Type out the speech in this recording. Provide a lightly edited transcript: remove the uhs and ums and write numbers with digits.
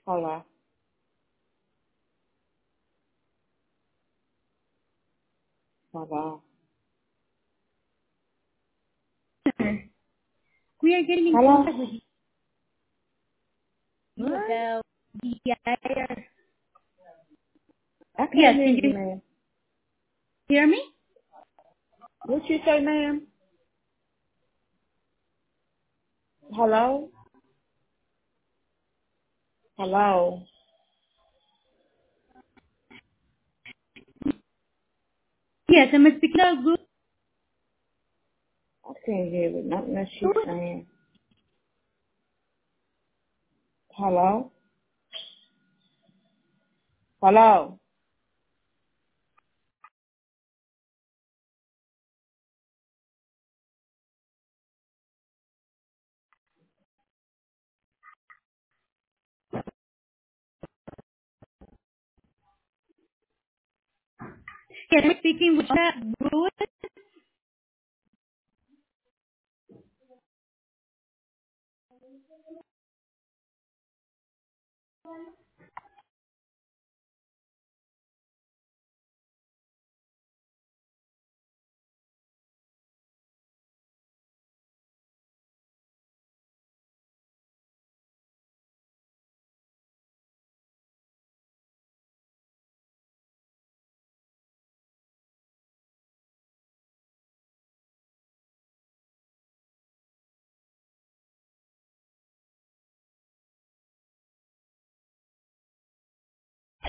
Hello. Hello. We are getting in Hello. contact with you What? about the IR. I can't Yes, hear can you, you ma'am. hear me? What you say, ma'am? Hello. Hello. Yes, I'm speaking of good. I can't hear it. Nothing that she's saying. Hello. Hello. Yes, I'm speaking with that good.